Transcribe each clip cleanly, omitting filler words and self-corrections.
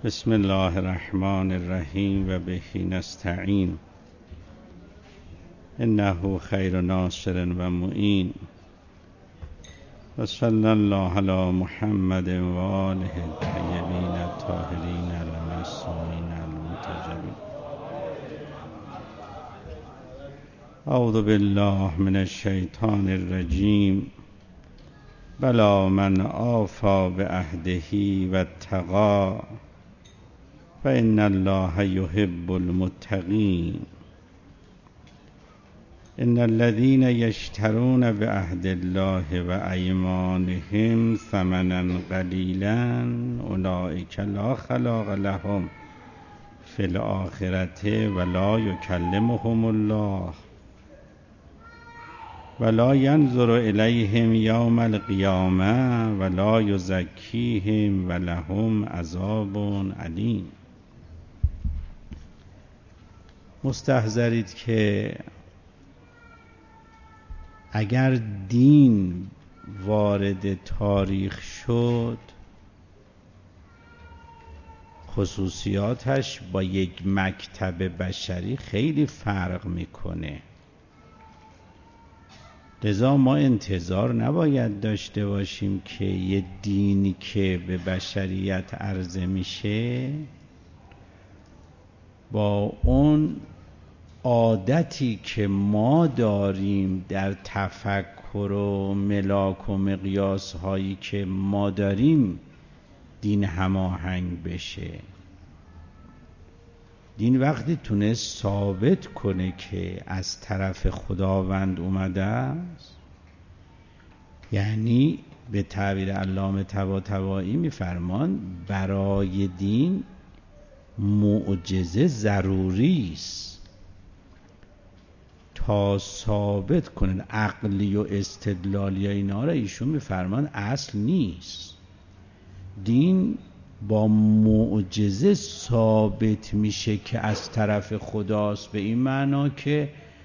بسم الله الرحمن الرحیم و به نستعین انه خیر ناصر و معین و صلی الله علی محمد و آله الطیبین الطاهرین المعصومین المنتجبین. اعوذ بالله من الشیطان الرجیم. بلی من اوفی بعهده و اتقی فإن الله يحب المتقين. إن الذين يشترون بعهد الله وأيمانهم ثمنا قليلا أولئك لا خلاق لهم في الآخرة ولا يكلمهم الله ولا ينظر إليهم يوم القيامة ولا يزكيهم ولهم عذاب أليم. مستحضرید که اگر دین وارد تاریخ شد خصوصیاتش با یک مکتب بشری خیلی فرق میکنه. لذا ما انتظار نباید داشته باشیم که یه دینی که به بشریت عرضه میشه با اون عادتی که ما داریم در تفکر و ملاک و مقیاس هایی که ما داریم دین هماهنگ بشه. دین وقتی تونست ثابت کنه که از طرف خداوند اومده است، یعنی به تعبیر علامه طباطبایی میفرمان برای دین معجزه ضروری است تا ثابت کنن. عقلی و استدلالی اینا را ایشون میفرمان اصل نیست. دین با معجزه ثابت میشه که از طرف خداست، به این معنا که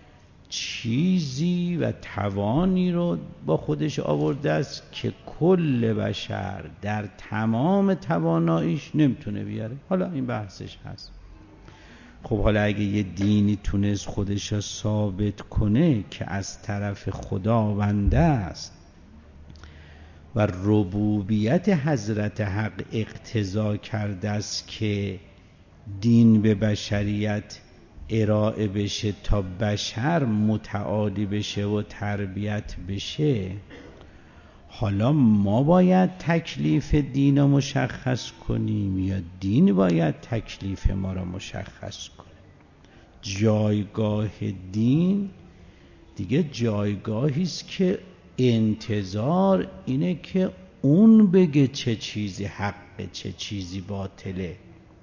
چیزی و توانی رو با خودش آورده است که کل بشر در تمام تواناییش نمیتونه بیاره. حالا این بحثش هست. خب حالا اگه یه دینی تونست خودش رو ثابت کنه که از طرف خداونده است و ربوبیت حضرت حق اقتضا کرده است که دین به بشریت ارائه بشه تا بشر متعالی بشه و تربیت بشه، حالا ما باید تکلیف دین رو مشخص کنیم یا دین باید تکلیف ما رو مشخص کنه؟ جایگاه دین دیگه جایگاهی است که انتظار اینه که اون بگه چه چیزی حقه چه چیزی باطله،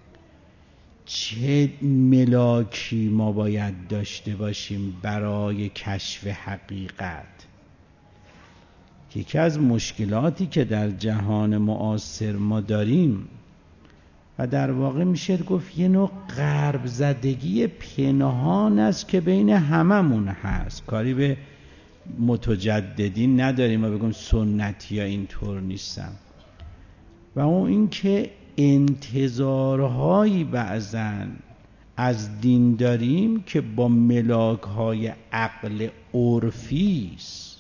چه ملاکی ما باید داشته باشیم برای کشف حقیقت. یکی از مشکلاتی که در جهان معاصر ما داریم و در واقع میشه گفت یه نوع غرب زدگی پنهان است که بین هممون هست. کاری به متجددین نداریم و بگم سنتی ها اینطور نیستن، و اون این که انتظارهایی بعضن از دین داریم که با ملاک های عقل عرفی است.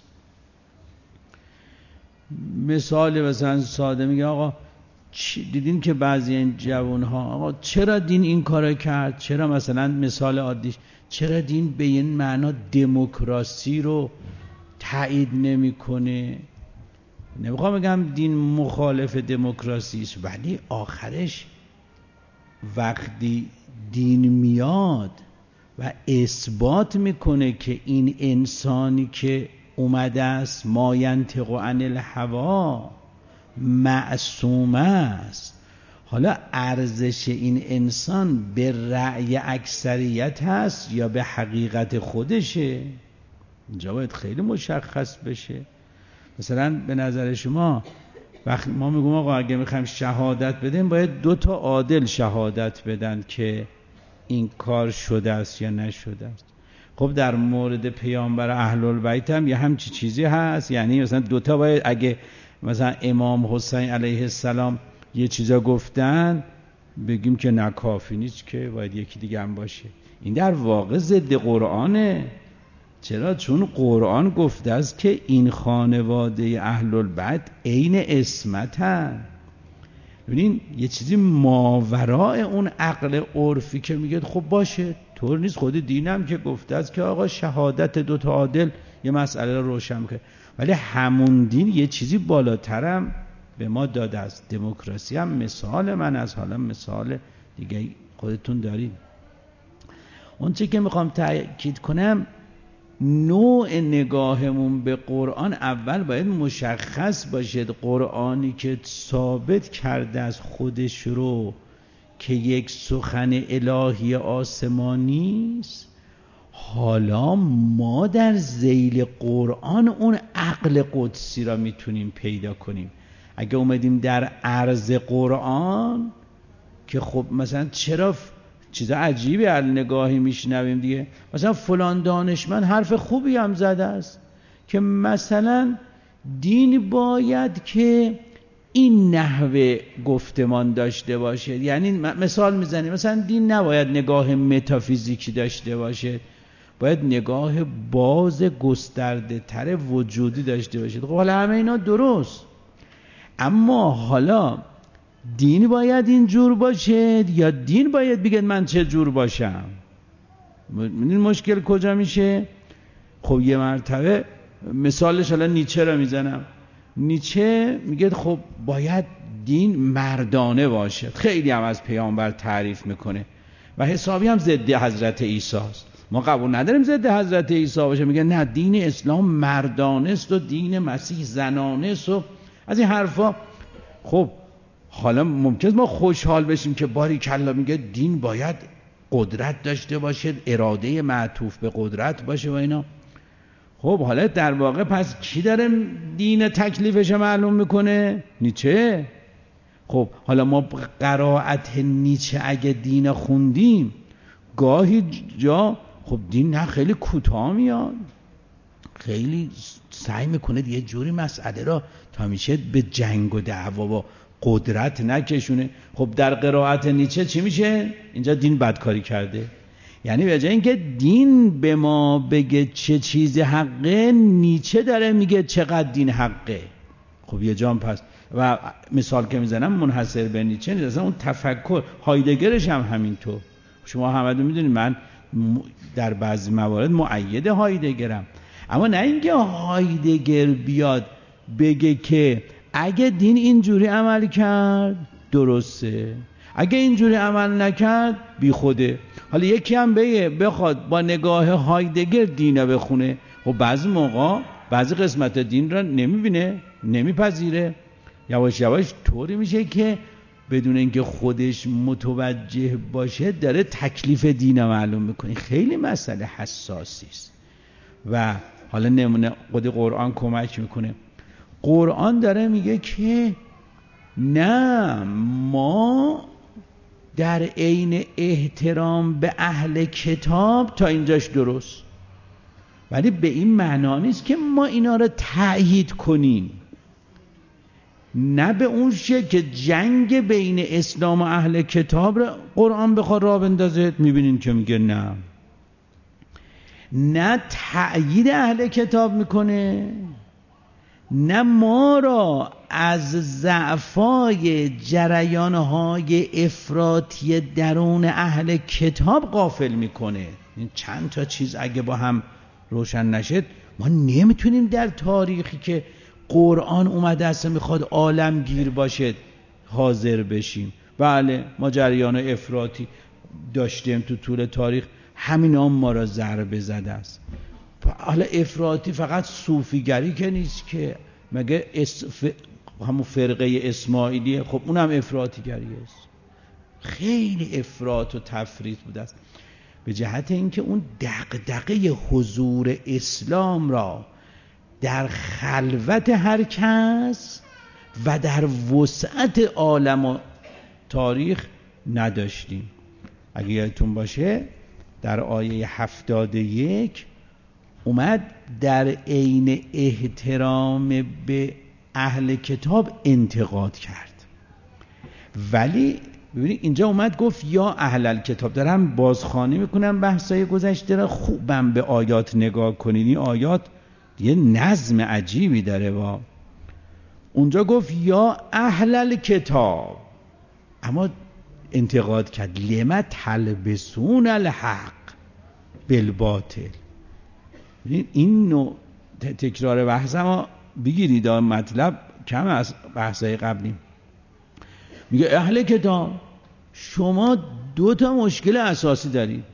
مثلا ساده میگه آقا دیدین که بعضی این جوان ها آقا چرا دین این کارو کرد؟ چرا مثلا مثال عادیش چرا دین به این معنا دموکراسی رو تایید نمیکنه؟ نمیخوام بگم دین مخالف دموکراسی است، ولی آخرش وقتی دین میاد و اثبات میکنه که این انسانی که اومده است ما ینطق عن الهوا معصوم است، حالا ارزش این انسان به رأی اکثریت هست یا به حقیقت خودشه؟ اینجا باید خیلی مشخص بشه. مثلا به نظر شما وقتی ما میگم آقا اگه میخوایم شهادت بدیم باید 2 تا عادل شهادت بدن که این کار شده است یا نشده است. خب در مورد پیامبر اهل البیت هم یه همچی چیزی هست، یعنی مثلا 2 تا باید، اگه مثلا امام حسین علیه السلام یه چیزا گفتن بگیم که نه کافی نیست که باید یکی دیگه هم باشه. این در واقع ضد قرآنه. چرا؟ چون قرآن گفته است که این خانواده اهل البیت عین عصمتن. ببینین یه چیزی ماورای اون عقل عرفی که میگه خب باشه طور نیست، خود دینم که گفته است که آقا شهادت دوتا عادل یه مسئله رو روشن کنه، ولی همون دین یه چیزی بالاترم به ما داده است. دموکراسی هم مثال من از، حالا مثال دیگه خودتون دارید. اون چی که میخوام تأکید کنم، نوع نگاهمون به قرآن اول باید مشخص باشد. قرآنی که ثابت کرده از خودش رو که یک سخن الهی آسمانی است، حالا ما در ذیل قرآن اون عقل قدسی را میتونیم پیدا کنیم. اگه اومدیم در عرض قرآن که خب مثلا چرا چیزا عجیبی از نگاهی میشنویم دیگه، مثلا فلان دانشمند حرف خوبی هم زده است که مثلا دین باید که این نحوه گفتمان داشته باشه. یعنی مثال میزنیم مثلا دین نباید نگاه متافیزیکی داشته باشه، باید نگاه باز گسترده تر وجودی داشته باشه. خب حالا همه اینا درست، اما حالا دین باید اینجور باشه یا دین باید بگه من چه جور باشم؟ این مشکل کجا میشه؟ خب یه مرتبه مثالش حالا نیچه رو میزنم. نیچه میگه خب باید دین مردانه باشه، خیلی هم از پیامبر تعریف میکنه و حسابی هم ضد حضرت عیسی است. ما قبول نداریم ضد حضرت عیسی باشه، میگه نه دین اسلام مردانه است و دین مسیح زنانه است و از این حرفا. خب حالا ممکنه ما خوشحال بشیم که باریکلا میگه دین باید قدرت داشته باشه، اراده معطوف به قدرت باشه و اینا. خب حالا در واقع پس کی داره دین تکلیفش معلوم میکنه؟ نیچه. خب حالا ما قرائت نیچه اگه دین خوندیم گاهی جا خب دین نه خیلی کوتاه میاد، خیلی سعی میکنه یه جوری مسئله را تا میشه به جنگ و دعوا و قدرت نکشونه. خب در قرائت نیچه چی میشه؟ اینجا دین بدکاری کرده. یعنی به جای اینکه دین به ما بگه چه چیز حقه، نیچه داره میگه چقدر دین حقه. خب یه جام پس و مثال که میزنم منحصر به نیچه نیست، اصلا اون تفکر هایدگرش هم همینطور. شما همه میدونید من در بعضی موارد مؤید هایدگرم، اما نه اینکه هایدگر بیاد بگه که اگه دین اینجوری عمل کرد درسته، اگه اینجوری عمل نکرد بی خوده. حالا یکی هم بخواد با نگاه هایدگر دین بخونه، و بعضی موقع بعضی قسمت دین را نمیبینه، نمیپذیره، یواش یواش طوری میشه که بدون اینکه خودش متوجه باشه داره تکلیف دین معلوم میکنه. خیلی مسئله حساسی است و حالا نمونه خود قرآن کمک میکنه. قرآن داره میگه که نه، ما در عین احترام به اهل کتاب تا اینجاش درست، ولی به این معنا نیست که ما اینا رو تأیید کنیم، نه به اون شکل که جنگ بین اسلام و اهل کتاب رو قرآن بخواد راه بندازه. میبینین که میگه نه تأیید اهل کتاب میکنه، نه ما را از ضعفای جریانهای افراطی درون اهل کتاب غافل میکنه. این چند تا چیز اگه با هم روشن نشد ما نمیتونیم در تاریخی که قرآن اومده است میخواد عالمگیر باشد حاضر بشیم. بله ما جریان افراطی داشتیم تو طول تاریخ، همین هم ما را ضربه زده است. حالا افراطی فقط صوفیگری که نیست که، مگه همون فرقه اسماعیلیه، خب اونم افراطیگری است. خیلی افراط و تفریط بوده است به جهت اینکه اون دغدغه حضور اسلام را در خلوت هر کس و در وسعت عالم و تاریخ نداشتیم. اگه یادتون باشه در آیه 71 اومد در عین احترام به اهل کتاب انتقاد کرد، ولی ببینید اینجا اومد گفت یا اهل الکتاب. دارم بازخوانی میکنم بحثای گذشته را، خوبم به آیات نگاه کنید. این آیات یه نظم عجیبی داره. با اونجا گفت یا اهل الکتاب، اما انتقاد کرد لما تلبسون الحق بالباطل. این نوع تکرار بحث ما بگیرید، مطلب کم از بحثای قبلی. میگه اهل کتاب شما 2 مشکل اساسی دارید.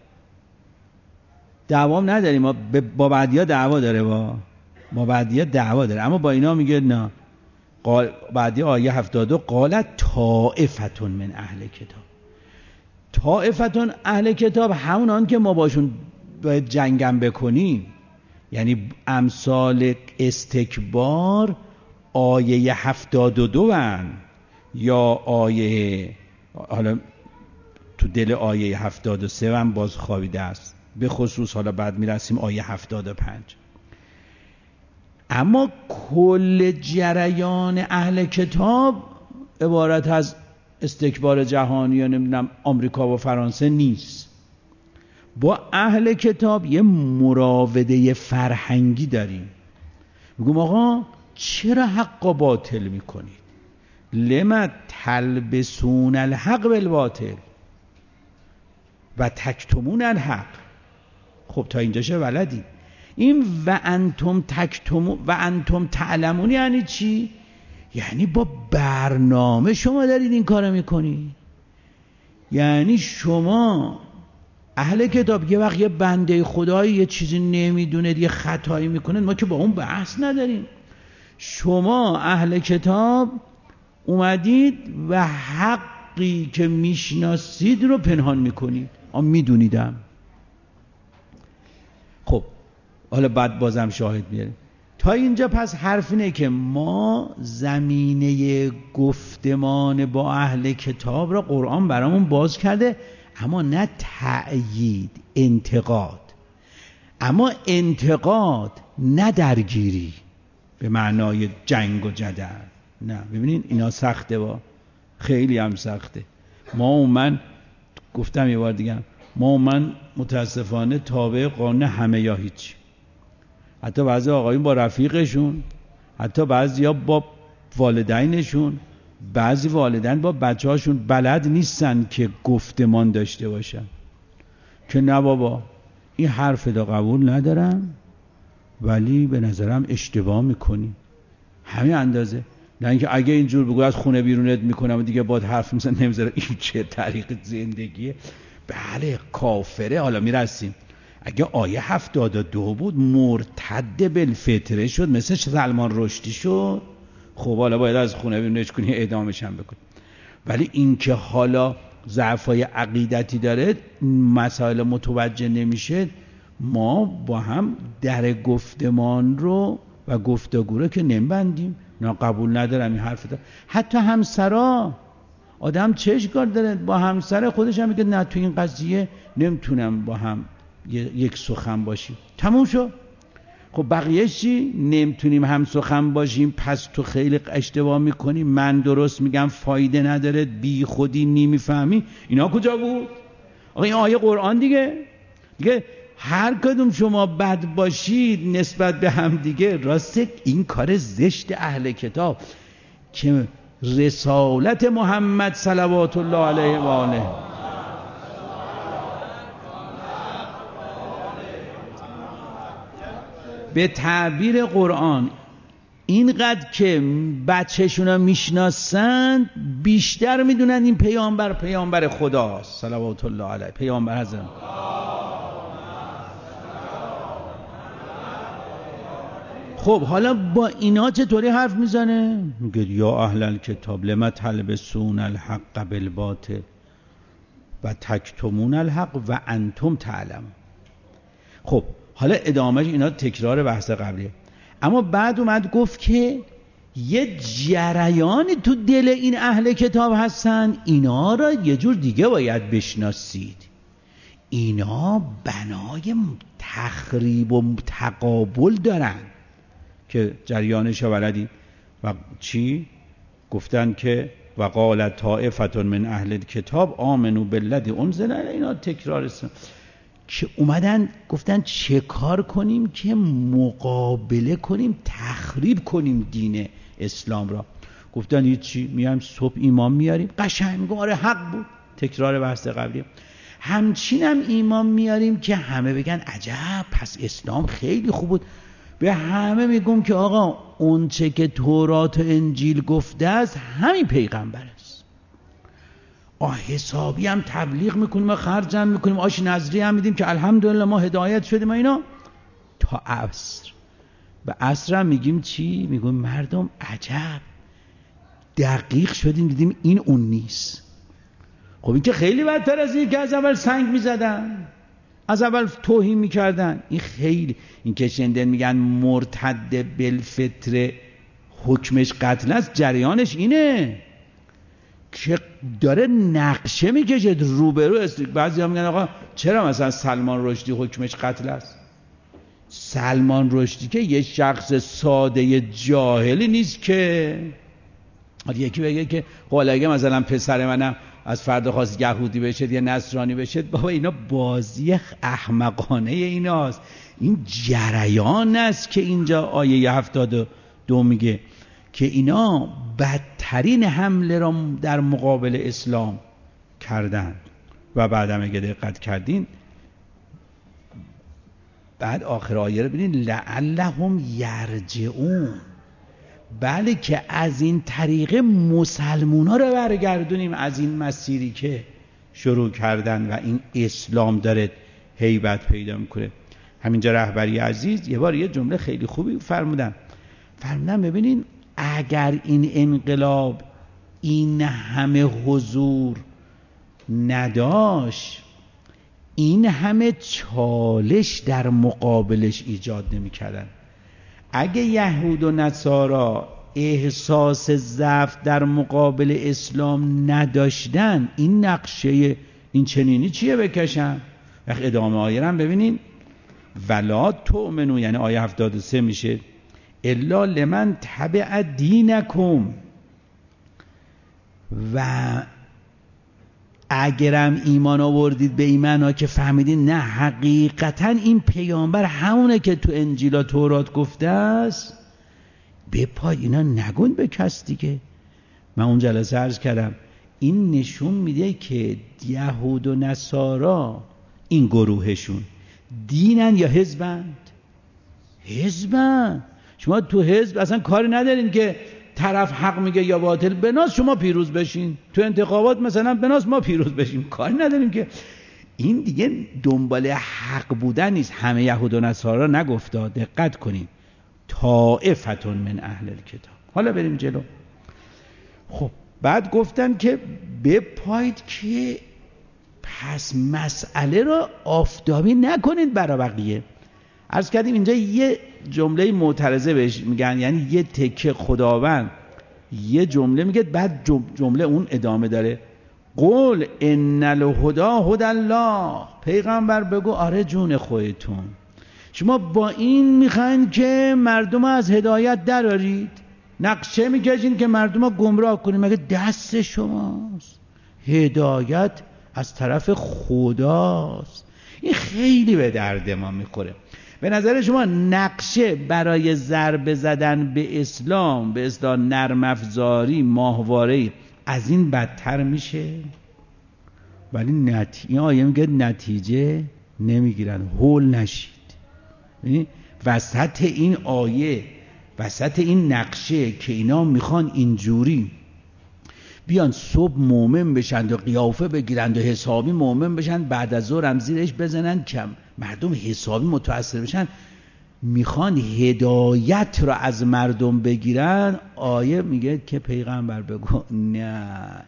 دعوام نداریم، ما با بعدیا دعوا داره، با بعدیا دعوا داره، اما با اینا میگه نه. بعدی آیه 72 قالت طائفتون من اهل کتاب. طائفتون اهل کتاب همونان که ما باشون باید جنگم بکنیم. یعنی امثال استکبار آیه 72 هن، یا آیه، حالا تو دل آیه 73 هم باز خوابیده است، به خصوص حالا بعد میرسیم آیه 75. اما کل جریان اهل کتاب عبارت از استکبار جهانی یا نمیدونم آمریکا و فرانسه نیست. با اهل کتاب یه مراوده فرهنگی داریم. میگم آقا چرا حق و باطل میکنید؟ لما تلبسون الحق بالباطل و تکتمون الحق. خب تا اینجا چه بلدی؟ این و انتم تکتمون و انتم تعلمون یعنی چی؟ یعنی با برنامه شما دارید این کارو میکنید. یعنی شما اهل کتاب یه وقت یه بنده خدایی یه چیزی نمیدونه، یه خطایی میکنه، ما که با اون بحث نداریم. شما اهل کتاب اومدید و حقی که میشناسید رو پنهان میکنید. میدونیدم. خب حالا بعد بازم شاهد میاریم. تا اینجا پس حرف اینه که ما زمینه گفتمان با اهل کتاب را قرآن برامون باز کرده، اما نه تأیید، انتقاد. اما انتقاد نه درگیری به معنای جنگ و جدل. نه، ببینین اینا سخته، خیلی هم سخته. من گفتم یه بار دیگه، من متاسفانه تابع قانون همه یا هیچ. حتی بعضی آقایون با رفیقشون، حتی بعضیا با والدینشون، بعضی والدین با بچه‌هاشون بلد نیستن که گفتمان داشته باشن. که نه بابا این حرف رو قبول ندارم، ولی به نظرم اشتباه میکنی. همین اندازه. نه اینکه اگه اینجور بگو از خونه بیرونت میکنم و دیگه باید حرف میزن نمیذاره. این چه طریق زندگیه؟ بله کافره. حالا میرسیم. اگه آیه 72 بود مرتد بالفطره شد، مثل سلمان رشدی شد، خب حالا باید از خونه بیرونش کنی، اعدامش هم بکن. ولی این که حالا ضعفای عقیدتی داره، مسائل متوجه نمیشه، ما با هم در گفتمان رو و گفتگو رو که نمیبندیم. نه قبول ندارم این حرف داره. حتی همسرا، آدم چه کار داره با همسر خودش هم میگه نه تو این قضیه نمیتونم با هم یک سخن باشیم. تموم شد. خب بقیه چی؟ نمیتونیم هم سخن باشیم، پس تو خیلی اشتباه میکنی، من درست میگم، فایده نداره، بی خودی نمیفهمی. اینا کجا بود؟ آقا این آیه قرآن دیگه هر کدوم شما بد باشید نسبت به هم دیگه، راسته این کار زشت اهل کتاب که رسالت محمد صلوات الله علیه و آله به تعبیر قرآن اینقدر که بچه‌شون رو میشناسن، بیشتر میدونن این پیامبر خداست صلوات الله علیه، پیامبر حضرت. خب حالا با اینا چطوری حرف میزنه؟ میگه یا اهل الکتاب لما تلبسون الحق بالباطل و تکتمون الحق و انتم تعلمون. خب حالا ادامهش اینا تکرار بحث قبلیه. اما بعد اومد گفت که یه جریانی تو دل این اهل کتاب هستن، اینا را یه جور دیگه باید بشناسید. اینا بنای تخریب و تقابل دارن که جریانش بلدین. و چی؟ گفتن که و قال طائفة من اهل الکتاب آمنوا بالذی انزل، اینا تکرار است که اومدن گفتن چه کار کنیم که مقابله کنیم، تخریب کنیم دین اسلام را. گفتن هیچی، میایم صبح ایمان میاریم، قشنگ میگم آره حق بود، تکرار بحث قبلی. همچین هم ایمان میاریم که همه بگن عجب پس اسلام خیلی خوب بود. به همه میگم که آقا اون چه که تورات و انجیل گفته است همین پیغمبر است. حسابی هم تبلیغ میکنیم و خرج هم میکنیم، آش نظری هم میدیم که الحمدلله ما هدایت شدیم و اینا تا عصر. به عصر هم میگیم چی؟ میگم مردم عجب دقیق شدیم دیدیم این اون نیست. خب این که خیلی بدتر از این که از اول سنگ میزدن، از اول توهین میکردن. این خیلی، این که شنیدن میگن مرتد بالفطر حکمش قتل است، جریانش اینه که داره نقشه میکشه روبرو. بعضی ها میگن آقا چرا مثلا سلمان رشدی حکمش قتل است؟ سلمان رشدی که یه شخص ساده جاهلی نیست که یکی بگه که حالا اگه مثلا پسر منم از فردا خواست یهودی بشه یا نصرانی بشه، بابا اینا بازی احمقانه ایناست. این جریان است که اینجا آیه 72 میگه که اینا بدترین حمله را در مقابل اسلام کردن. و بعدم اگه دقت کردین بعد آخر آیه رو ببینید لعلهم یرجعون، بله که از این طریق مسلمونا رو برگردونیم از این مسیری که شروع کردن و این اسلام داره هیبت پیدا میکنه. همینجا رهبری عزیز یه بار یه جمله خیلی خوبی فرمودن ببینین اگر این انقلاب این همه حضور نداشت، این همه چالش در مقابلش ایجاد نمی کردن. اگه یهود و نصارا احساس ضعف در مقابل اسلام نداشتن، این نقشه این چنینی چیه بکشن؟ وقت ادامه آیه هم ببینین ولا تؤمنو، یعنی آیه 73 میشه الا لمن تبع دینکم، و اگرم ایمان آوردید به ایمانا که فهمیدین نه حقیقتا این پیامبر همونه که تو انجیل و تورات گفته است، بپای اینا نگون به کس دیگه. من اون جلسه عرض کردم این نشون میده که یهود و نصارا این گروهشون دینن یا حزبند؟ حزبند. شما تو حزب اصلا کاری ندارین که طرف حق میگه یا باطل، بناس شما پیروز بشین، تو انتخابات مثلا بناس ما پیروز بشیم، کاری نداریم که. این دیگه دنبال حق بودن نیست. همه یهود و نصارا نگفتا، دقت کنین طائفتون من اهل الکتاب. حالا بریم جلو. خب بعد گفتن که بپایید که پس مسئله رو آفتابی نکنید برای بقیه. عرض کردیم اینجا یه جمله معترضه بهش میگن، یعنی یه تکه خداوند یه جمله میگه بعد جمله اون ادامه داره قول ان الهدی هدی الله، پیغمبر بگو آره جون خودتون شما با این میخواین که مردم از هدایت درارید، نقشه میکشین که مردم گمراه کنید، مگه دست شماست؟ هدایت از طرف خداست. این خیلی به درد ما میخوره. به نظر شما نقشه برای ضربه زدن به اسلام، به اصطلاح نرم افزاری ماهواره‌ای، از این بدتر میشه؟ ولی این آیه میگه نتیجه نمیگیرن، هول نشید. یعنی وسط این آیه، وسط این نقشه که اینا میخوان اینجوری بیان صبح مومن بشن و قیافه بگیرند و حسابی مومن بشن، بعد از ظهر هم زیرش بزنن کم مردم حسابی متاثر بشن، میخوان هدایت رو از مردم بگیرن. آیه میگه که پیغمبر بگو نه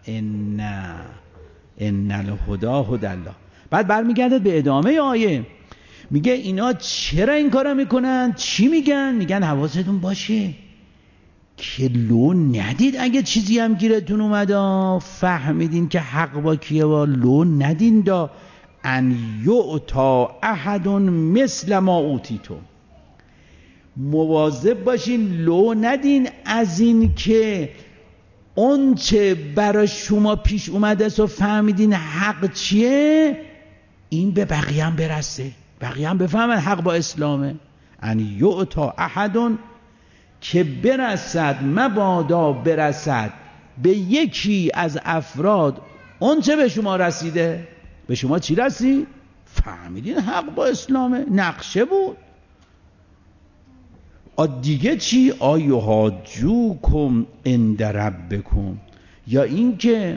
ان الهدی هدی الله. بعد برمیگرده به ادامه آیه میگه اینا چرا این کارو میکنن؟ چی میگن؟ میگن حواستون باشه که لو ندید اگه چیزی هم گیرتون اومد فهمیدین که حق با کیه، و لو ندین دا ان یعطا احد مثل ما اوتیتم. مواظب باشین لو ندین از این که اون چه برای شما پیش اومده است و فهمیدین حق چیه، این به بقیه هم برسه، بقیه هم بفهمن حق با اسلامه. ان یعطا احد، که برسد، مبادا برسد به یکی از افراد اون چه به شما رسیده. به شما چی رسید؟ فهمیدین حق با اسلامه، نقشه بود. دیگه چی؟ آیهاجوکم عند ربکم، یا این که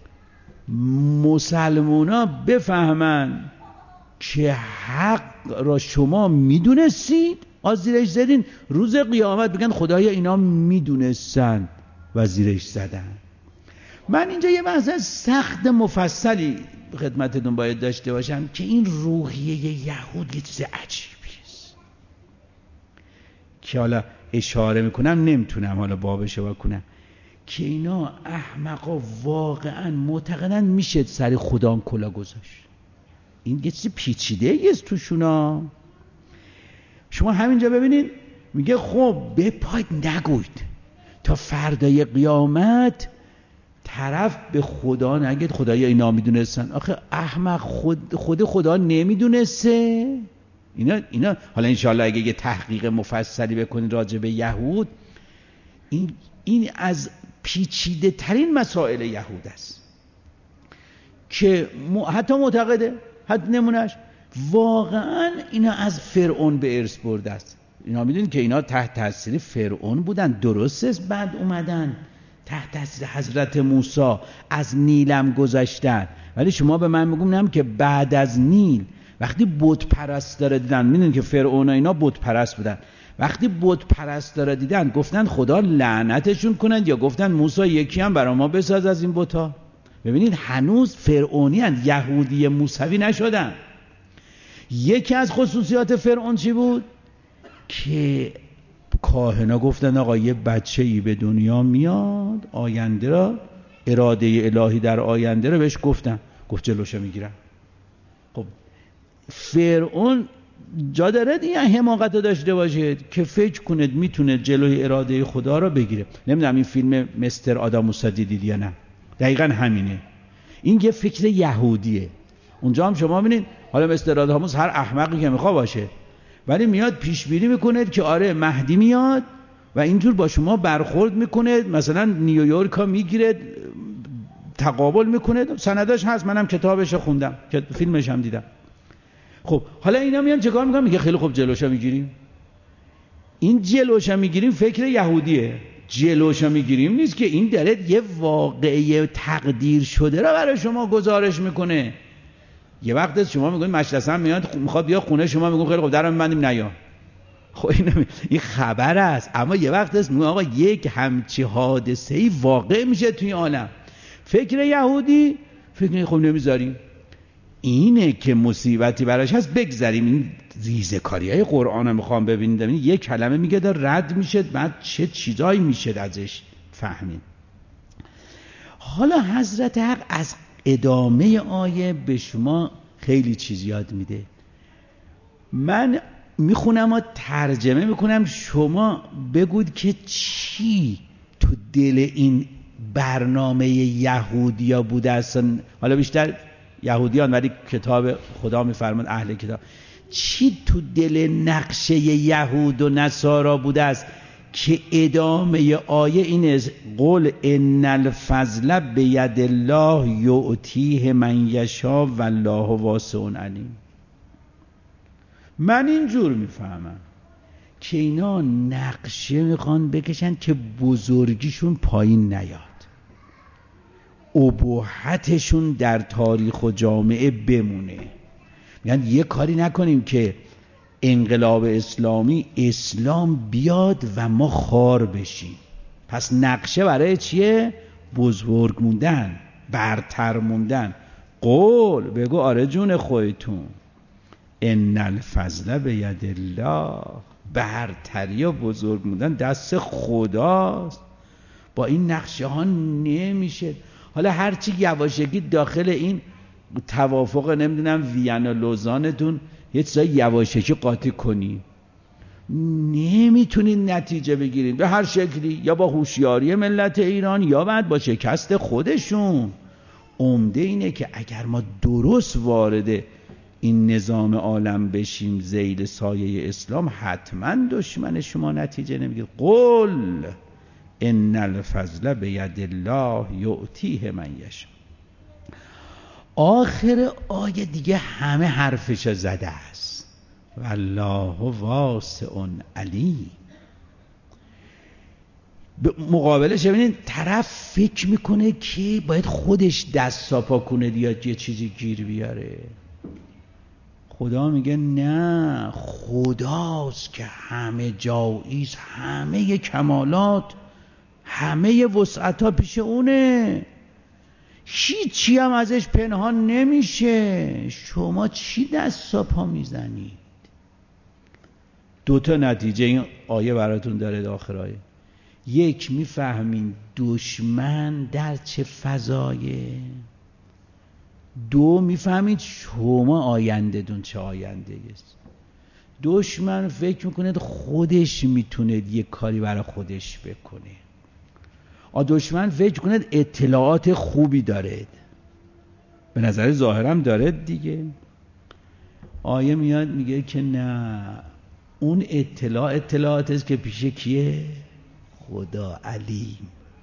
مسلمونا بفهمن که حق را شما میدونستید، زیرش زدین، روز قیامت بگن خدایا اینا میدونستن و زیرش زدن. من اینجا یه بحث سخت مفصلی خدمتتون باید داشته باشم که این روحیه یهود یه چیز عجیبی است که حالا اشاره میکنم، نمیتونم حالا بابشو بکنم، که اینا احمقا واقعا معتقدن میشه سر خدا کلا گذاشت. این یه چیز پیچیده است توشونا. شما همینجا ببینید میگه خب بپاید نگوید تا فردای قیامت طرف به خدا نگید خدایا اینا میدونستن. آخه احمق، خود خدا نمیدونسته اینا حالا انشاءالله اگه یه تحقیق مفصلی بکنید راجع به یهود، این از پیچیده ترین مسائل یهود است که حتی معتقده، حتی نمونش واقعا اینا از فرعون به ارث برده است. اینا میدونید که اینا تحت تاثیر فرعون بودن، درست است بعد اومدن تحت تاثیر حضرت موسی از نیلم گذاشتن، ولی شما به من میگم که بعد از نیل وقتی بت پرستاره دیدن، میدونید که فرعون اینا بت پرست بودن، وقتی بت پرستاره دیدن گفتن خدا لعنتشون کنند، یا گفتن موسی یکی هم برای ما بساز از این بت‌ها. ببینید هنوز فرعونی هستند، یهودی موسوی نشدن. یکی از خصوصیات فرعون چی بود؟ که کاهنا گفتن آقا یه بچه‌ای به دنیا میاد، آینده را، اراده الهی در آینده را بهش گفت جلوشو میگیرم. خب فرعون جا داره این حماقت رو داشته باشید که فکر کنید میتونه جلوی اراده خدا را بگیره. نمیدونم این فیلم مستر آداموس دیدید یا نه، دقیقا همینه. این یه فکر یهودیه. اونجا هم شما ببینید حالا مستر آداموس هر احمقی که میخواد باشه، ولی میاد پیش بینی میکنه که آره مهدی میاد و اینجور با شما برخورد میکنه، مثلا نیویورک ها میگیره، تقابل میکنه، سنداش هست، منم کتابش رو خوندم، که فیلمش هم دیدم. خب حالا اینا میان چیکار میکنن؟ میگه خیلی خوب جلوشو میگیریم. این جلوشو میگیریم فکر یهودیه. جلوشو میگیریم نیست که این داره یه واقعه تقدیر شده را برای شما گزارش میکنه. یه وقت شما میگین مجلسم میاد میخواد بیا خونه شما، میگم خیلی خوب درم میبندیم نیا. خب این خبر است، اما یه وقت است میگم آقا یک همچی حادثه‌ای واقع میشه توی عالم. فکر یهودی فکر خب نمیذاریم، اینه که مصیبتی براش هست، بگذاریم. این ریزه‌کاری‌های قرآن رو میخوام ببینید، یک کلمه میگه داره رد میشه، بعد چه چیزایی میشه ازش فهمید. حالا حضرت حق از ادامه آیه به شما خیلی چیز یاد میده. من میخونم و ترجمه میکنم، شما بگوید که چی تو دل این برنامه یهودیا بوده اصلا. حالا بیشتر یهودیان، ولی کتاب خدا میفرماد اهل کتاب، چی تو دل نقشه یهود و نصارا بوده است که ادامه آیه اینه قل ان الفضل بید الله یؤتیه من یشاء والله واسع علیم. من اینجور میفهمم که اینا نقشه میخوان بکشن که بزرگیشون پایین نیاد، ابهتشون در تاریخ و جامعه بمونه. یعنی یه کاری نکنیم که انقلاب اسلامی، اسلام بیاد و ما خار بشیم. پس نقشه برای چیه؟ بزرگ موندن، برتر موندن. قول بگو آره جون خودتون، ان الفضل بید الله، برتری و بزرگ موندن دست خداست، با این نقشه ها نمیشه. حالا هرچی یواشکی داخل این توافق نمیدونم وین و لوزانتون یه چیزای یواشکی قاطی کنی، نمیتونید نتیجه بگیرید به هر شکلی، یا با هوشیاری ملت ایران یا بعد با شکست خودشون. عمده اینه که اگر ما درست وارد این نظام عالم بشیم ذیل سایه اسلام، حتما دشمن شما نتیجه نمیگیره. قل ان الفضل بید الله یؤتیه من یشاء. آخر آیه دیگه همه حرفش زده است، والله واسع علیم. مقابلش ببینید طرف فکر میکنه که باید خودش دست ساپا کنه یا یه چیزی گیر بیاره. خدا میگه نه، خداست که همه جاییست، همه کمالات، همه وسعت‌ها پیش اونه، هیچی هم ازش پنهان نمیشه. شما چی دست ساپا میزنید؟ 2 نتیجه این آیه براتون داره داخل آیه. یک، میفهمین دشمن در چه فضایه. 2، میفهمید شما آینده دون چه آینده است. دشمن فکر میکنه خودش میتونه یه کاری برای خودش بکنه. دشمن فکر کنه اطلاعات خوبی داره، به نظر ظاهرم داره دیگه. آیه میاد میگه که نه، اون اطلاعات است که پیش کیه؟ خدا علیم.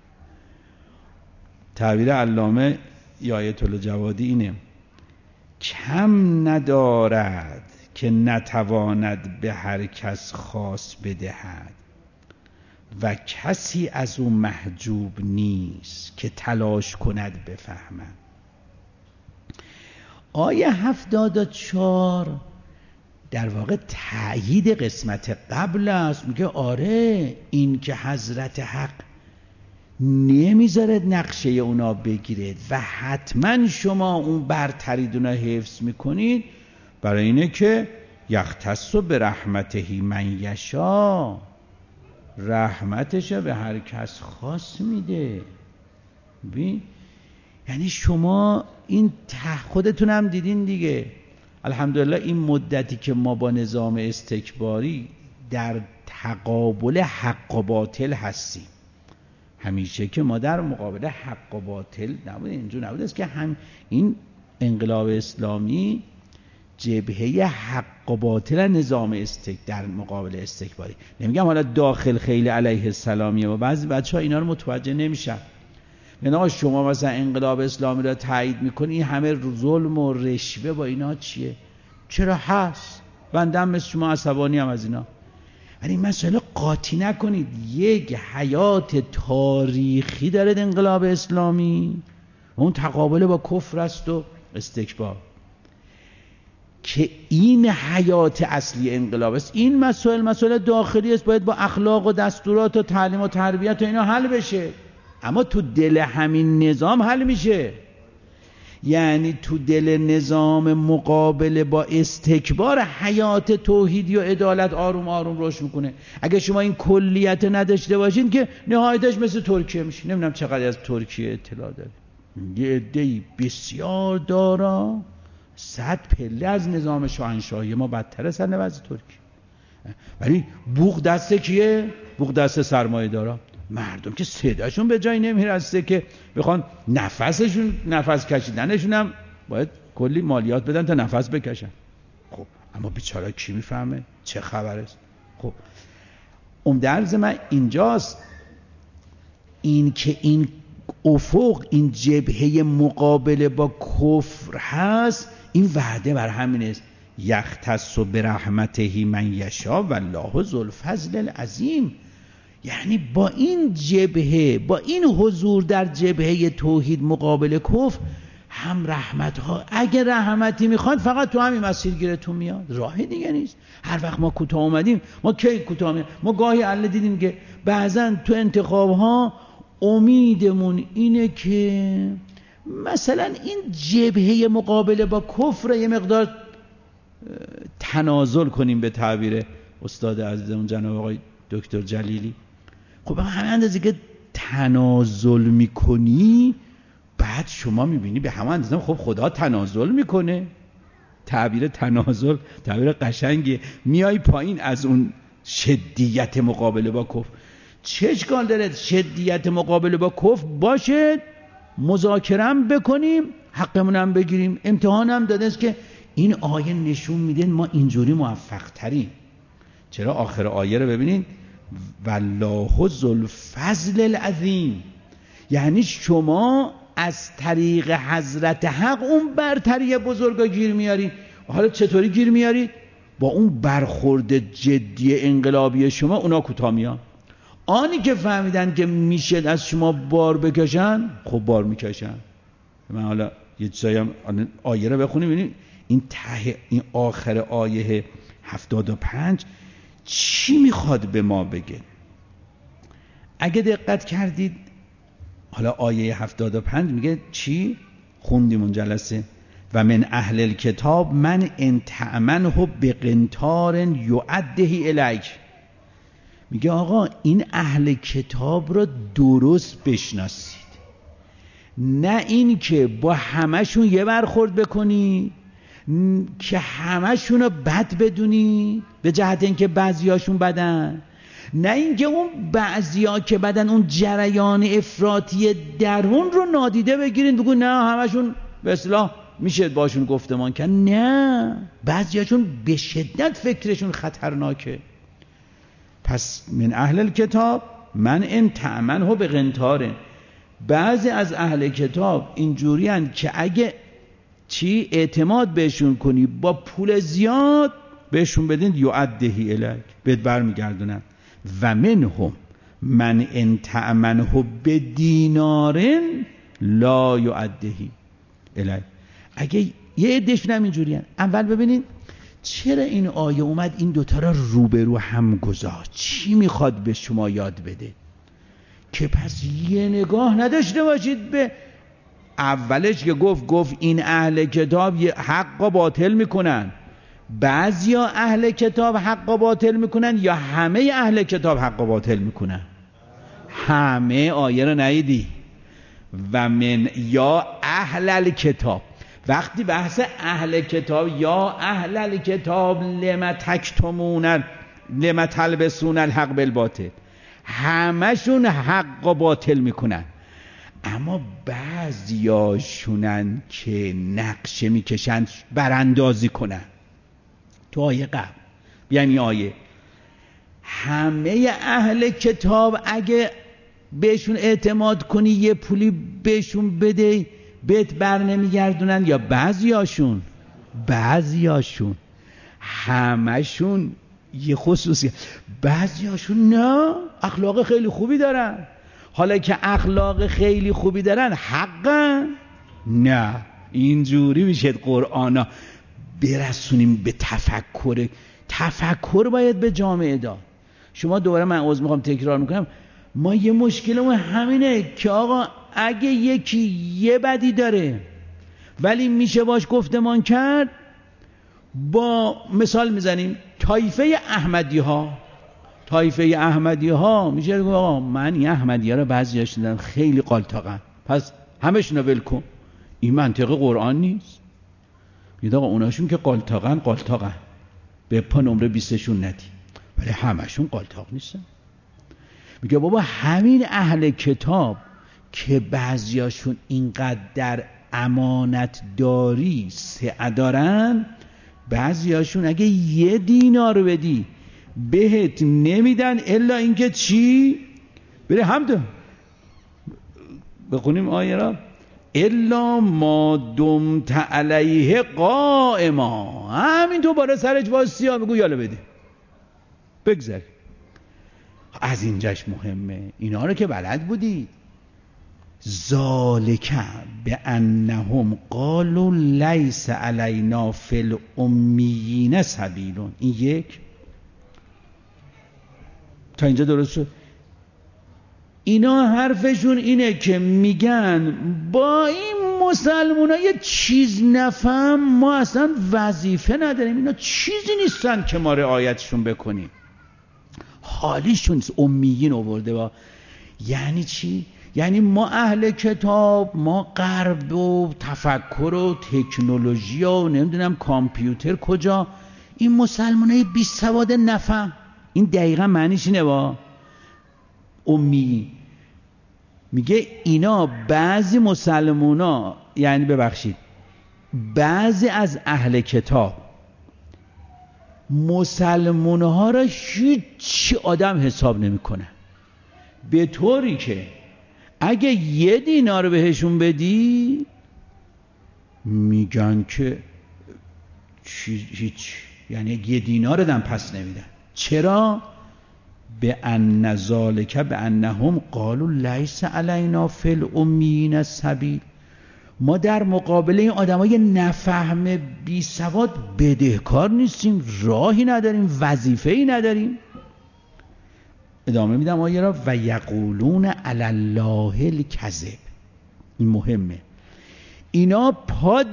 تعبیر علامه آیت الله جوادی اینه: کم ندارد که نتواند به هر کس خاص بدهد و کسی از او محجوب نیست که تلاش کند بفهمد. آیه 74 در واقع تأیید قسمت قبل است. میگه آره، این که حضرت حق نمیذارد نقشه اونا بگیرید و حتما شما اون برترید اونا حفظ میکنید، برای اینه که یختص به رحمته من یشاء، رحمتش به هر کس خاص میده. ببین، یعنی شما این خودتون هم دیدین دیگه. الحمدلله این مدتی که ما با نظام استکباری در تقابل حق و باطل هستیم، همیشه که ما در مقابل حق و باطل نبود، اینجور نبود است که هم این انقلاب اسلامی جبهه حق و باطل نظام در مقابل استکباری. نمیگم حالا داخل خیلی علیه السلامیه و بعضی بچه ها اینا رو متوجه نمیشن. یعنی شما مثلا انقلاب اسلامی را تایید میکنی، این همه ظلم و رشوه با اینا چیه؟ چرا هست؟ بندم مثل شما عصبانی هم از اینا. ولی مسئله قاطی نکنید، یک حیات تاریخی داره انقلاب اسلامی، اون تقابل با کفر است و استکبار، که این حیات اصلی انقلاب است. این مسئله داخلی است، باید با اخلاق و دستورات و تعلیم و تربیت و اینا حل بشه، اما تو دل همین نظام حل میشه. یعنی تو دل نظام مقابل با استکبار حیات توحیدی و عدالت آروم آروم رشد میکنه. اگه شما این کلیت نداشته باشین که نهایتش مثل ترکیه میشه. نمیدونم چقدر از ترکیه اطلاع داره، یه عده‌ای بسیار دارا 100 پله از نظام شاهنشاهی ما بدتر از نوز ترکیه. ولی بوق دست کیه؟ بوق دست سرمایه دارا. مردم که صداشون به جایی نمیرسه که بخوان نفس کشیدنشون هم باید کلی مالیات بدن تا نفس بکشن. خب اما بیچاره کی میفهمه چه خبر است؟ خب درز من اینجاست، این که این افق، این جبهه مقابله با کفر هست، این وعده بر همین است: یختص برحمته من یشاء والله ذو الفضل العظیم. یعنی با این جبهه، با این حضور در جبهه توحید مقابل کفر، هم رحمت ها، اگه رحمتی میخواد فقط تو همین مسیر گیرتون میاد، راه دیگه نیست. هر وقت ما کوتاه اومدیم، ما کی کوتاه اومدیم؟ ما گاهی الله دیدیم که بعضن تو انتخاب ها امیدمون اینه که مثلا این جبهه مقابله با کفر یه مقدار تنازل کنیم، به تعبیر استاد عزیزمون جناب آقای دکتر جلیلی. خب همه اندازه که تنازل میکنی، بعد شما میبینی به همه اندازه خب خدا تنازل میکنه. تعبیر تنازل تعبیر قشنگه. میای پایین از اون شدیت مقابله با کفر. چه اشکال داره شدیت مقابله با کفر باشه، مذاکرم بکنیم، حقمونم بگیریم. امتحانم داده است که این آیه نشون میده ما اینجوری موفق تریم. چرا؟ آخر آیه رو ببینید، والله ذو الفضل العظیم، یعنی شما از طریق حضرت حق اون برتری بزرگا گیر میارید. حالا چطوری گیر میارید؟ با اون برخورد جدی انقلابی شما اونا کوتاه میان. آنی که فهمیدن که میشه از شما بار بکشن، خب بار میکشن. من حالا یه چیزایی هم آیه رو بخونیم ببینید این آخر آیه 75 چی میخواد به ما بگه. اگه دقت کردید حالا آیه 75 میگه چی؟ خوندیم اون جلسه، و من اهل الکتاب من ان تأمنه بقنطار یعده الیک. میگه آقا این اهل کتاب را درست بشناسید، نه این که با همشون یه برخورد بکنی که همشون رو بد بدونی به جهت اینکه بعضیاشون بدن، نه اینکه اون بعضیا که بدن اون جریان افراطی درون رو نادیده بگیرین بگو نه همشون به اصطلاح میشه باشون گفتمان کرد. نه، بعضیاشون به شدت فکرشون خطرناکه. پس من اهل الکتاب من ان تأمنه بقنطار، بعضی از اهل کتاب اینجوری هستند که اگه چی اعتماد بهشون کنی با پول زیاد بهشون بدین یعده الیک، بهت برمیگردونن. و منهم من ان تأمنه بدینار لا یعده الیک. اگه یه عدهشون هم اینجوری هستند. اول ببینید چرا این آیه اومد این دوتا را روبرو هم گذاشت. چی میخواد به شما یاد بده؟ که پس یه نگاه نداشته باشید به اولش که گفت این اهل کتاب حق باطل میکنن. بعضیا اهل کتاب حق باطل میکنن یا همه اهل کتاب حق باطل میکنن؟ همه. آیه رو ندیدی؟ و من یا اهل الکتاب. وقتی بحث اهل کتاب یا اهل الکتاب لما تلبسون الحق بالباطل، همشون حق و باطل میکنن، اما بعضیاشونن که نقشه میکشن براندازی کنن. تو آیه قبل بیایم این آیه، همه اهل کتاب اگه بهشون اعتماد کنی یه پولی بهشون بده بهت بر نمیگردونن، یا بعضیاشون همشون یه خصوصی، بعضیاشون نه اخلاق خیلی خوبی دارن. حالا که اخلاق خیلی خوبی دارن حقن؟ نه. اینجوری میشه قرآن برسونیم به تفکر باید به جامعه داد. شما دوباره من عذر میخوام تکرار میکنم، ما یه مشکلمون همینه که آقا اگه یکی یه بدی داره ولی میشه باش گفتمان کرد، با مثال میزنیم طایفه احمدی ها میشه آقا من این احمدی ها رو بعضیاش دیدم خیلی قالتاقن پس همشون رو ول کن. این منطق قرآن نیست. میگه آقا اوناشون که قالتاقن به پا نمره 20شون ندی، ولی همشون قالتاق نیستن. میگه بابا همین اهل کتاب که بعضیاشون اینقدر در امانت داری سعه دارن، بعضیاشون اگه 1 دینار بدی بهت نمیدن الا اینکه چی؟ بره حمد بخونیم آیه را، الا ما دمت علیه قائما، همین تو بالا سرش واسطی ها بگو یالا بده بگذر. از اینجاش مهمه اینا رو که بلد بودی. ذالک بانهم قالوا لیس علینا فی الامیین سبیل. این یک تا اینجا درست شد. اینا حرفشون اینه که میگن با این مسلمانای چیز نفهم ما اصلا وظیفه نداریم، اینا چیزی نیستن که ما رعایتشون بکنیم. حالیشون نیست. امیین آورده با یعنی چی؟ یعنی ما اهل کتاب، ما غرب و تفکر و تکنولوژی و نمیدونم کامپیوتر کجا، این مسلمانای بی سواد نفهم این دقیقا معنیش اینه با امی. میگه اینا بعضی مسلمونا، یعنی ببخشید بعضی از اهل کتاب مسلمانها را هیچ آدم حساب نمیکنه، به طوری که اگه 1 دینار بهشون بدی میگن که هیچ، یعنی 1 دینار دم پس نمیدن. چرا؟ به ان ذالک به انهم قالوا لیس علینا فی الامیین سبیل. ما در مقابل این آدمای نفهم بی سواد بدهکار نیستیم، راهی نداریم، وظیفه‌ای نداریم. ادامه میدم آیه را و یقولون علی الله الکذب. این مهمه. اینا پا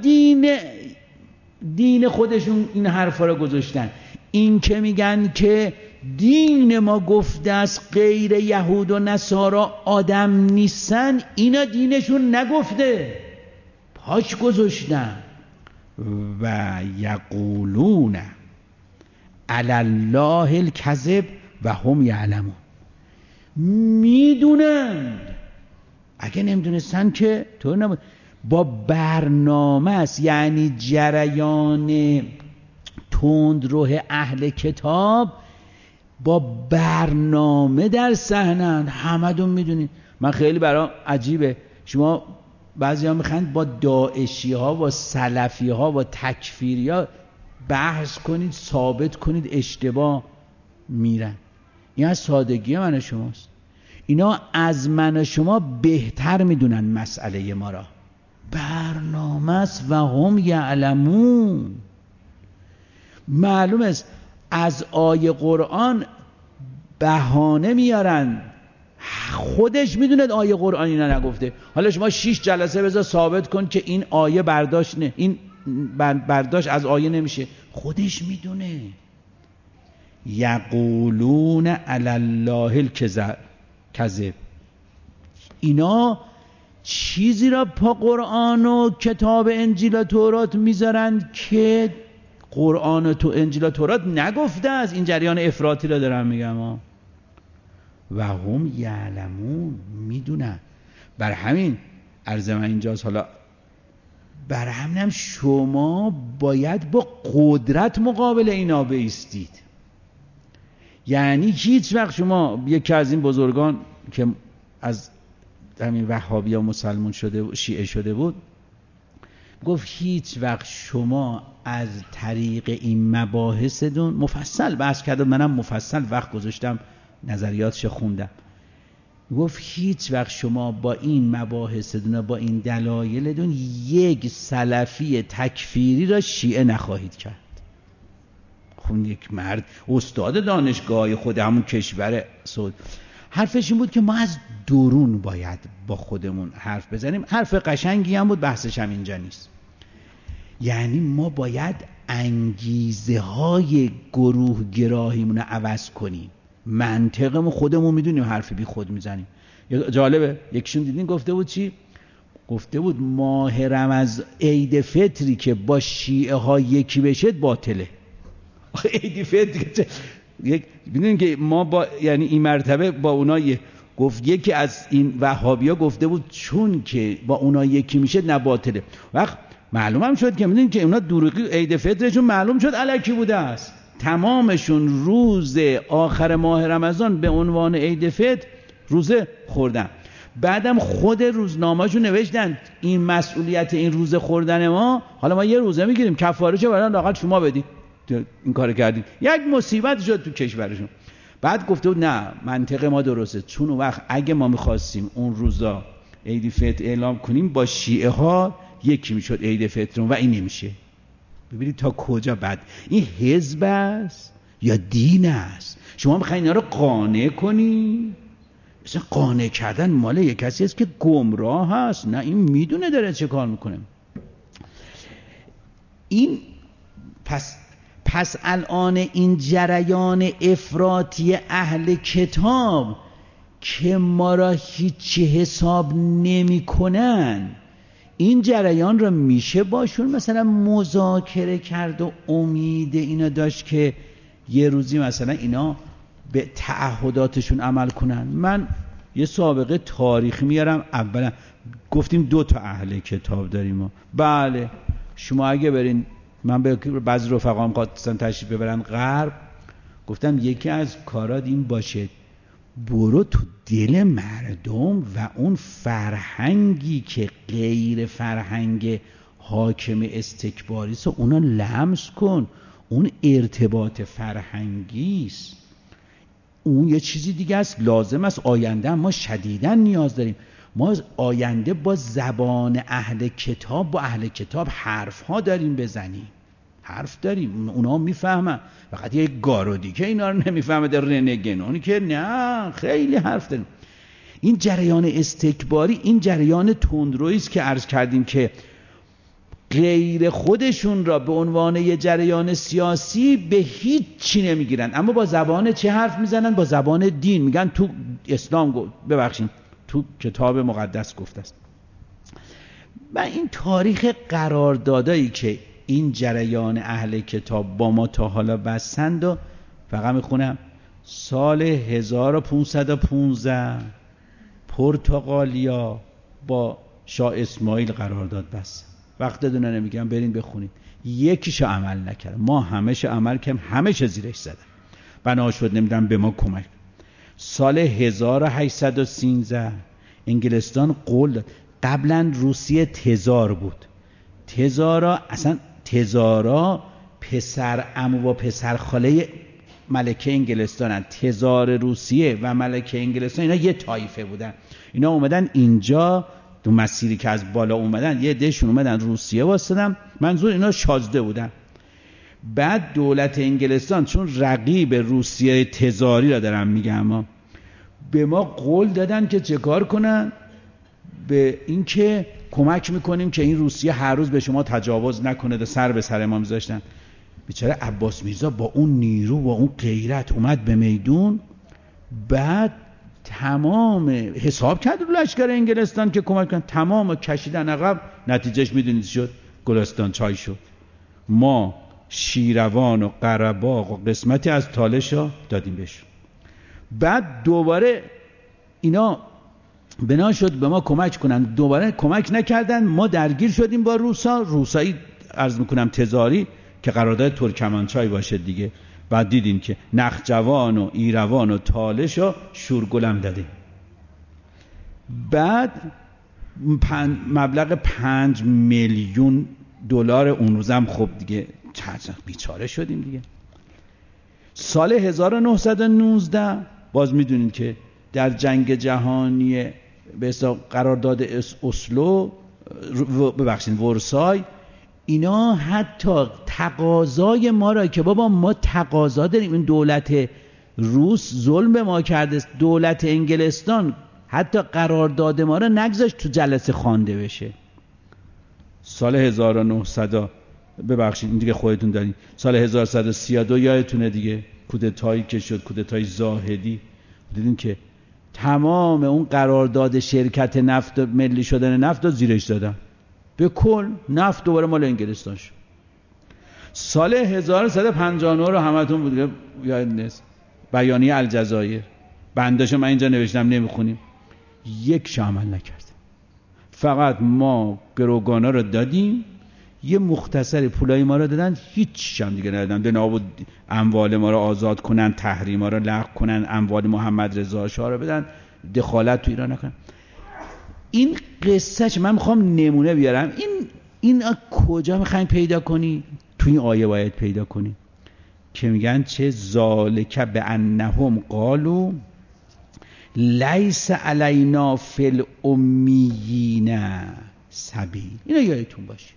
دین خودشون این حرفا را گذاشتن. این که میگن که دین ما گفته است غیر یهود و نصارا آدم نیستن، اینا دینشون نگفته، پاش گذاشتن. و یقولون علی الله الکذب و هم یعلمون. میدونند، اگه نمیدونستن که طور نبود. با برنامه است، یعنی جریان تندروح اهل کتاب با برنامه در صحنه‌اند. همه‌تون میدونید. من خیلی برام عجیبه، شما بعضی‌ها میخواید با داعشی ها و سلفی ها و تکفیری ها بحث کنید، ثابت کنید اشتباه میرن. این از سادگی من و شماست. اینا از من و شما بهتر میدونن مسئله ما را. برنامه است و هم یعلمون. معلوم است از آیه قرآن بهانه میارن، خودش میدونه آیه قرآن اینا نگفته. حالا شما 6 جلسه بذار ثابت کن که این آیه برداشت نه، این برداشت از آیه نمیشه، خودش میدونه. یقولون علی الله الکذب. اینا چیزی را پا قرآن و کتاب انجیل و تورات میذارن که قرآن و انجیل و تورات نگفته است. این جریان افراطی را دارم میگم و هم یعلمون، میدونن. بر همین عرض من اینجاست. حالا بر همینم شما باید با قدرت مقابل اینا بایستید. یعنی هیچ وقت شما، یکی از این بزرگان که از همین وهابی ها مسلمان شده و شیعه شده بود، گفت هیچ وقت شما از طریق این مباحثتون، مفصل بحث کردم، منم مفصل وقت گذاشتم نظریاتش خوندم، گفت هیچ وقت شما با این مباحثتون، با این دلایلتون یک سلفی تکفیری را شیعه نخواهید کرد. خون یک مرد استاد دانشگاه خود همون کشور سعود، حرفش این بود که ما از درون باید با خودمون حرف بزنیم. حرف قشنگی هم بود، بحثش هم اینجا نیست. یعنی ما باید انگیزه های گروه گراهیمون رو عوض کنیم. منطقمون خودمون میدونیم، حرف بی خود میزنیم. جالبه، یکیشون دیدین گفته بود چی؟ گفته بود ماه رمضان، عید فطری که با شیعه ها یکی بشه باطله. عید فطر ببینید که ما با، یعنی این مرتبه با اونها گفت، یکی از این وهابیا گفته بود چون که با اونها یکی میشه نه باطله. وقت معلوم هم شد که میدونید که اونا دروغی عید فطرشون معلوم شد الکی بوده است. تمامشون روز آخر ماه رمضان به عنوان عید فطر روزه خوردن. بعدم خود روزنامه‌شون نوشتن این مسئولیت این روزه خوردن ما، حالا ما یه روزه میگیریم، کفاره‌شو برای لااقل شما بدید. این کار کردید. یک مصیبت شد تو کشورشون. بعد گفته بود نه، منطق ما درسته، چون اون وقت اگه ما می‌خواستیم اون روزا عید فطر اعلام کنیم با شیعه ها یکی میشد عید فطر و این نمیشه. ببینید تا کجا بد. این حزب است یا دین است؟ شما میخواین اینا رو قانع کنی؟ مثلا قانع کردن مال یک کسی است که گمراه هست. نه، این میدونه داره چه کار میکنه. این پس الان این جریان افراطی اهل کتاب که ما را هیچ حساب نمی کنن، این جریان را میشه باشون مثلا مذاکره کرد و امید اینا داشت که یه روزی مثلا اینا به تعهداتشون عمل کنن. من یه سابقه تاریخی میارم. اولا گفتیم 2 تا اهل کتاب داریم ما. بله شما اگه برین، من به بعضی رفقام خواستن تشریف ببرن غرب، گفتم یکی از کارات این باشه برو تو دل مردم و اون فرهنگی که غیر فرهنگ حاکم استکباری است اونا لمس کن. اون ارتباط فرهنگی است، اون یه چیزی دیگه است. لازم است آینده ما شدیداً نیاز داریم. ما آینده با زبان اهل کتاب، با اهل کتاب حرف ها داریم بزنیم، حرف داریم، اونا میفهمن. فقط یه گارودی که اینا رو نمیفهمه در رنگن، اونی که نه خیلی حرف داریم. این جریان استکباری، این جریان تندرویی است که عرض کردیم که غیر خودشون را به عنوان یه جریان سیاسی به هیچ چی نمیگیرن، اما با زبان چه حرف میزنن؟ با زبان دین. میگن تو اسلام ببخشید تو کتاب مقدس گفته است. و این تاریخ قراردادایی که این جریان اهل کتاب با ما تا حالا بستند و فقط میخونم. سال 1515 پرتغالیا با شاه اسماعیل قرارداد بست. وقت دونه نمیگم، برین بخونید. یکیشو عمل نکرد، ما همه‌شو عمل کردیم، همه‌شو زیرش زدن. بنا شد نمیدونم به ما کمک. سال 1813 انگلستان قول داد. قبلا روسیه تزار بود. تزارا پسر عمو و پسر خاله ملکه انگلستانن. تزار روسیه و ملکه انگلستان اینا یه طایفه بودن. اینا اومدن اینجا تو مسیری که از بالا اومدن، یه عدهشون اومدن روسیه واسطن، منظور اینا شازده بودن. بعد دولت انگلستان چون رقیب روسیه تزاری را دارم میگم، اما به ما قول دادن که چه کار کنن؟ به این که کمک میکنیم که این روسیه هر روز به شما تجاوز نکنه. ده سر به سر ما میذاشتن. بیچاره عباس میرزا با اون نیرو و اون غیرت اومد به میدون. بعد تمام حساب کرد رو لشکر انگلستان که کمک کنن، تمام کشیدن عقب. نتیجهش میدونید شد؟ گلستان چای شد. ما شیروان و قره‌باغ و قسمتی از تالشا دادیم بهش. بعد دوباره اینا بنا شد به ما کمک کنن، دوباره کمک نکردن. ما درگیر شدیم با روسایی عرض میکنم تزاری که قرارداد ترکمنچای باشه دیگه. بعد دیدیم که نخجوان و ایروان و تالش و شورگلم دادیم. بعد مبلغ 5 میلیون دلار اون روزم خب دیگه بیچاره شدیم دیگه. سال 1919 باز میدونید که در جنگ جهانی به اصطلاح قرارداد اسلو ورسای، اینا حتی تقاضای ما را که بابا ما تقاضا داریم، این دولت روس ظلم به ما کرده، دولت انگلستان حتی قرارداد ما را نگذاشت تو جلسه خوانده بشه. سال 1900 ببخشید این دیگه خودتون دارین، سال 1132 یادتونه دیگه، کودتایی که شد، کودتای زاهدی. دیدین که تمام اون قرارداد شرکت نفت ملی شدن نفت رو زیرش دادن، به کل نفت دوباره مال انگلستان شد. سال 1159 رو همتون بود یاد نیست، بیانیه الجزایر، بنداشو من اینجا نوشتم نمیخونیم، یک عمل نکرد. فقط ما گروگانا رو دادیم، یه مختصر پولای ما رو دادن، هیچ هم دیگه ندادن. به نابود اموال ما رو آزاد کنن، تحریما رو لغو کنن، اموال محمد رضا شاه رو بدن، دخالت تو ایران نکنن. این قصهش من میخوام نمونه بیارم. این کجا میخواین پیدا کنی؟ تو این آیه باید پیدا کنی که میگن چه ذالک بانهم قالوا لیس علینا فی الامیین سبیل. اینا یادتون باشه.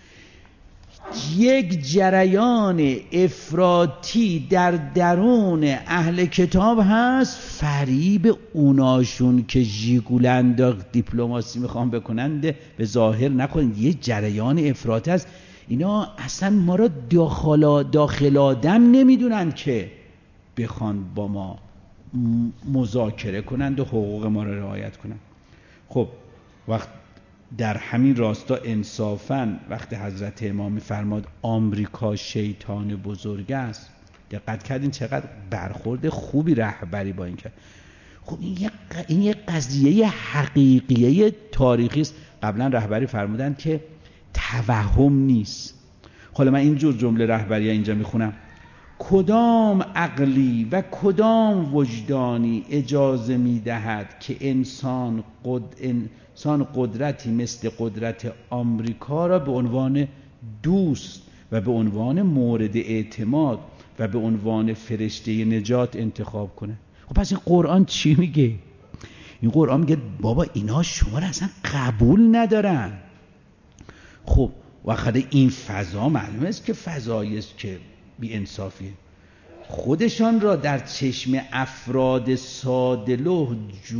یک جریان افراطی در درون اهل کتاب هست، فریب اوناشون که ژیگولند دیپلماسی میخوان بکنند به ظاهر نکنید. یه جریان افراطی هست. اینا اصلا ما را داخل آدم نمیدونن که بخوان با ما مذاکره کنند و حقوق ما را رعایت کنند. خب وقت در همین راستا انصافاً وقتی حضرت امام می‌فرماد آمریکا شیطان بزرگ است، دقت کردین چقدر برخورد خوبی رهبری با این کرد. خب این یه قضیه حقیقیه تاریخی است. قبلا رهبری فرمودن که توهم نیست. حالا من اینجور جمله رهبری اینجا میخونم: کدام عقلی و کدام وجدانی اجازه میدهد که انسان قدرتی مثل قدرت آمریکا را به عنوان دوست و به عنوان مورد اعتماد و به عنوان فرشته نجات انتخاب کنه؟ خب پس این قرآن چی میگه؟ این قرآن میگه بابا اینا شما را اصلا قبول ندارن. خب وقتی این فضا معلومه است که فضایی است که بی انصافیه. خودشان را در چشم افراد ساده‌لوح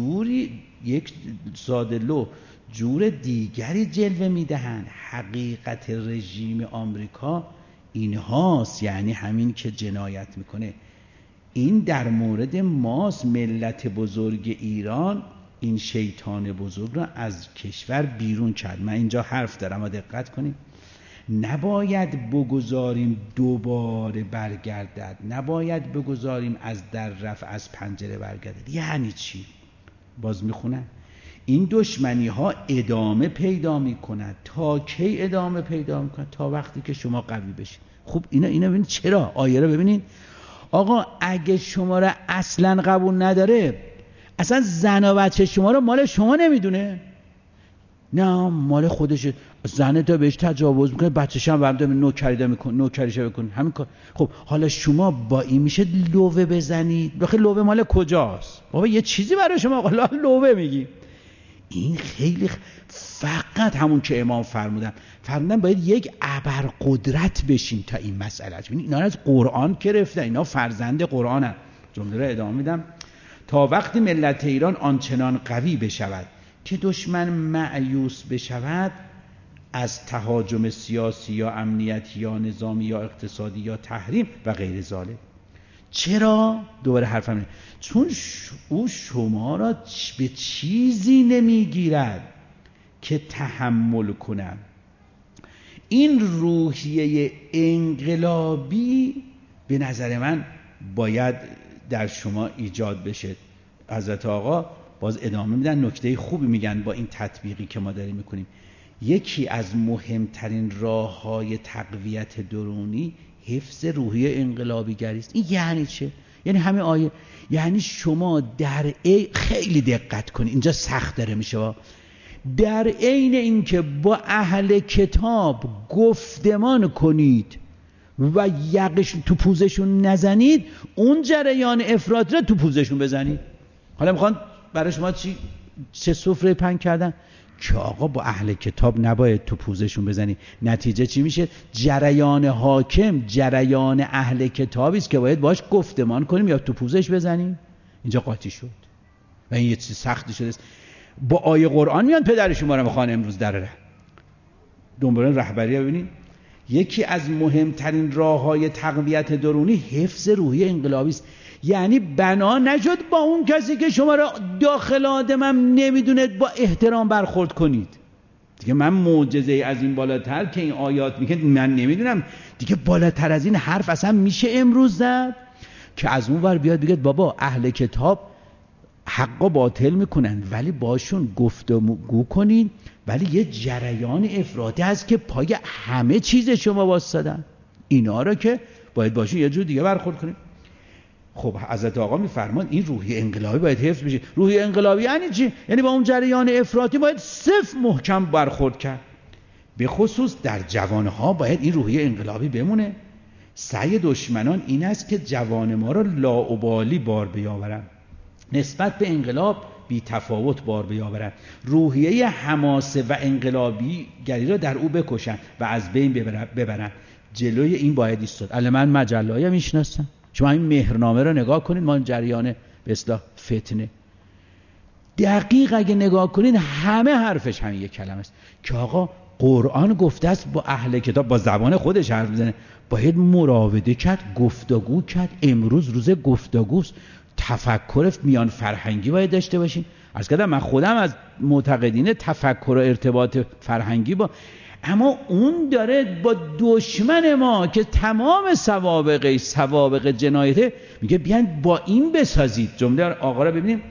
جور دیگری جلوه میدهند. حقیقت رژیم آمریکا اینهاست، یعنی همین که جنایت میکنه. این در مورد ماست، ملت بزرگ ایران این شیطان بزرگ را از کشور بیرون کرد. من اینجا حرف دارم اما دقت کنید. نباید بگذاریم دوباره برگردد، نباید بگذاریم از در رفت از پنجره برگردد. یعنی چی؟ باز میخونم: این دشمنی ها ادامه پیدا میکند. تا کی ادامه پیدا میکند؟ تا وقتی که شما قوی بشید. خب اینا ببینید چرا؟ آیه رو ببینید. آقا اگه شما را اصلا قبول نداره، اصلا زن و بچه شما رو مال شما نمیدونه؟ نه مال خودشه. زن تا بهش تجاوز میکنه، بچه‌ش هم برده نوکریده میکنه، نوکریشه بکنه، همین کار. خب حالا شما با این میشه لوه بزنید؟ بخی لوه مال کجاست؟ بابا یه چیزی برای شما لوه میگی. این خیلی فقط همون که امام فرمودن باید یک ابرقدرت بشین تا این مسئله. ببین اینا از قرآن گرفتن، اینا فرزند قرآنن. جمله رو ادامه میدم: تا وقتی ملت ایران آنچنان قوی بشود که دشمن مأیوس بشود از تهاجم سیاسی یا امنیتی یا نظامی یا اقتصادی یا تحریم و غیر ذالک. چرا؟ دوباره حرفم چون او شما را به چیزی نمیگیرد که تحمل کنم. این روحیه انقلابی به نظر من باید در شما ایجاد بشه. حضرت آقا باز ادامه میدن، نکته خوبی میگن با این تطبیقی که ما داریم میکنیم. یکی از مهمترین راه‌های تقویت درونی حفظ روحیه انقلابی گری است. این یعنی چه؟ یعنی همه آیه، یعنی شما در خیلی دقت کنید، اینجا سخت داره میشه. در عین اینکه با اهل کتاب گفتمان کنید و یقشون تو پوزشون نزنید، اون جریان افراطی رو تو پوزشون بزنید. حالا میخوان برای شما چه سفره پهن کردن که آقا با اهل کتاب نباید تو پوزشون بزنی. نتیجه چی میشه؟ جریان حاکم جریان اهل کتابی است که باید باش گفتمان کنیم یا تو پوزش بزنیم. اینجا قاطی شد و این یه چیز سختی شده است. با آیه قرآن میان پدر شما رو میخوان امروز در دنبال رهبری. ببینید یکی از مهمترین راه‌های تقویت درونی حفظ روحیه انقلابی است. یعنی بنا نشد با اون کسی که شما را داخل آدمم نمیدونه با احترام برخورد کنید. دیگه من معجزه از این بالاتر که این آیات میگه من نمیدونم دیگه بالاتر از این حرف اصلا میشه امروز زد که از اون ور بیاد بگید بابا اهل کتاب حق و باطل میکنن ولی باشون گفتگو کنین، ولی یه جریان افراطی هست که پای همه چیز شما واسطادن. اینا رو که باید باشون یه جور دیگه برخورد کنیم. خب حضرت آقا میفرمان این روحیه انقلابی باید حفظ بشه. روحیه انقلابی یعنی چی؟ یعنی با اون جریان افراطی باید صفر محکم برخورد کرد. به خصوص در جوانها باید این روحیه انقلابی بمونه. سعی دشمنان این است که جوان ما را لاابالی بار بیاورند، نسبت به انقلاب بی تفاوت بار بیاورند، روحیه حماسه و انقلابی گری را در او بکشند و از بین ببرند. جلوی این باید ایستاد. الان من مجله‌ای میشناسم، شما این مهرنامه رو نگاه کنید، ما جریان به اصطلاح فتنه دقیق اگه نگاه کنید همه حرفش همین یک کلمه است که آقا قرآن گفته است با اهل کتاب با زبان خودش حرف میزنه، باید مراوده کرد، گفتگو کرد. امروز روز گفتگوست، تفکر میان فرهنگی باید داشته باشیم. عرض کردم من خودم از معتقدین تفکر و ارتباط فرهنگی با اما اون داره با دشمن ما که تمام سوابق جنایته میگه بیاین با این بسازید. جمله آقا رو ببینیم،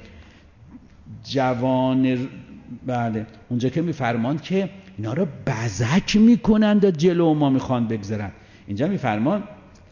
بله اونجا که میفرماند که اینا رو بزک میکنند و جلو ما میخوان بگذارن، اینجا میفرماند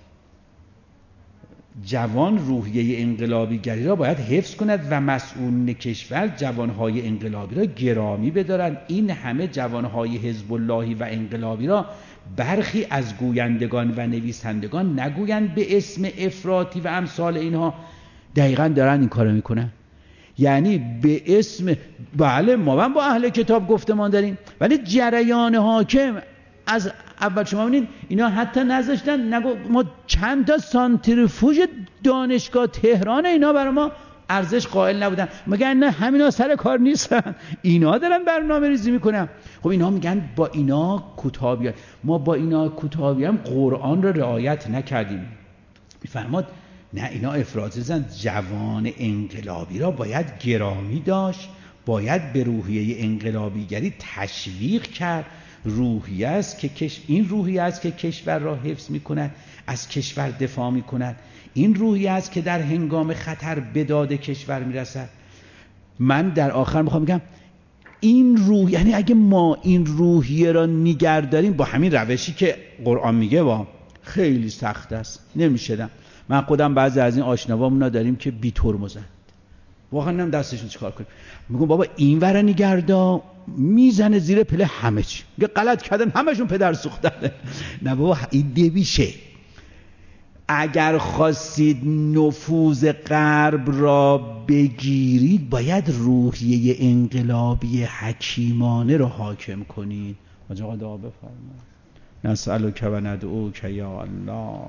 جوان روحیه انقلابیگری را باید حفظ کند و مسئولین کشور جوانهای انقلابی را گرامی بدارند. این همه جوانهای حزب اللهی و انقلابی را برخی از گویندگان و نویسندگان نگویند به اسم افراطی و امثال اینها، دقیقاً دارن این کارو میکنن. یعنی به اسم، بله ما با اهل کتاب گفتمان داریم، ولی جریان حاکم از اول شما ببینید اینا حتی نذاشتن، نگو ما چند تا سانتریفوژ دانشگاه تهران اینا برای ما ارزش قائل نبودن، مگر نه همینا سر کار نیستن، اینا دارن برنامه ریزی میکنن. خب اینا میگن با اینا کتابیان، ما با اینا کتابیان قرآن رو رعایت نکردیم. میفرماد نه اینا افراطی زن، جوان انقلابی را باید گرامی داشت، باید به روحیه انقلابیگری تشویق کرد. روحیه است که این روحیه است که کشور را حفظ می‌کند، از کشور دفاع می‌کند. این روحیه است که در هنگام خطر به داد کشور میرسد. من در آخر میخوام بگم این روح، یعنی اگه ما این روحیه را نگه داریم با همین روشی که قرآن میگه با خیلی سخت است، نمیشه. من خودم بعضی از این آشناوامونا داریم که بی ترمزن، واقعا نم دستشون چیکار کنیم. میگم بابا این ور نگردا، میزنه زیر پله همه چی، میگه غلط کردن همشون پدر سوختن. نه بابا این نمیشه. اگر خواستید نفوذ غرب را بگیرید باید روحیه انقلابی حکیمانه را حاکم کنید. آقا دعا بفرمایید. نسألک و ندعوک یا الله،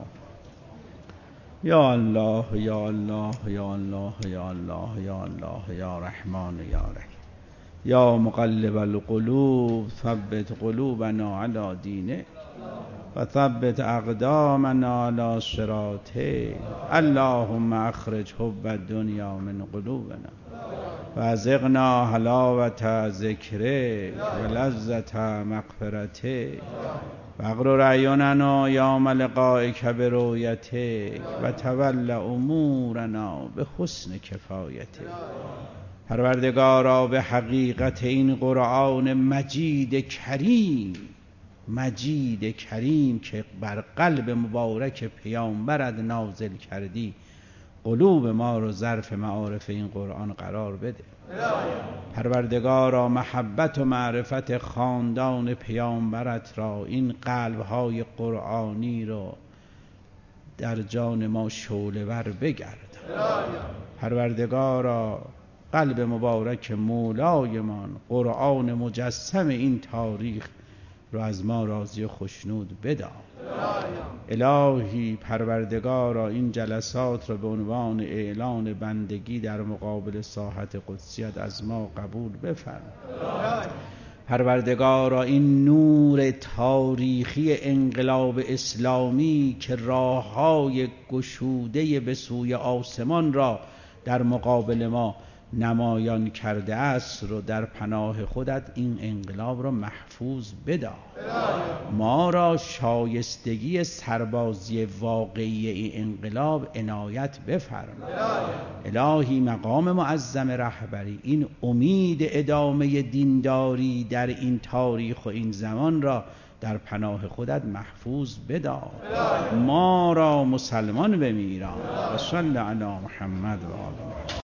یا الله یا الله یا الله یا الله یا الله یا رحمان یا رحیم، یا مقلب القلوب ثبت قلوبنا علی دینه و ثبت اقدامنا علی صراطه. اللهم اخرج حب الدنیا من قلوبنا و ازغنا حلاوة ذکرک و لذة مغفرتک و اغرر اعیننا یوم لقائک برؤیتک و تول امورنا به حسن کفایتک. پروردگارا به حقیقت این قرآن مجید کریم که بر قلب مبارک پیامبرت نازل کردی، قلوب ما رو ظرف معارف این قرآن قرار بده. پروردگارا محبت و معرفت خاندان پیامبرت را، این قلب‌های قرآنی رو در جان ما شعله‌ور بگرد. پروردگارا قلب مبارک مولایمان، قرآن مجسم این تاریخ رو از ما راضی و خشنود بدار. الهی پروردگارا این جلسات رو به عنوان اعلان بندگی در مقابل ساحت قدسیت از ما قبول بفرما. پروردگارا این نور تاریخی انقلاب اسلامی که راه‌های گشوده به سوی آسمان را در مقابل ما نمایان کرده است رو در پناه خودت این انقلاب را محفوظ بدار. ما را شایستگی سربازی واقعی این انقلاب عنایت بفرما. الهی مقام معظم رهبری، این امید ادامه دینداری در این تاریخ و این زمان را در پناه خودت محفوظ بدار. ما را مسلمان بمیران. و صلی علی محمد و آله.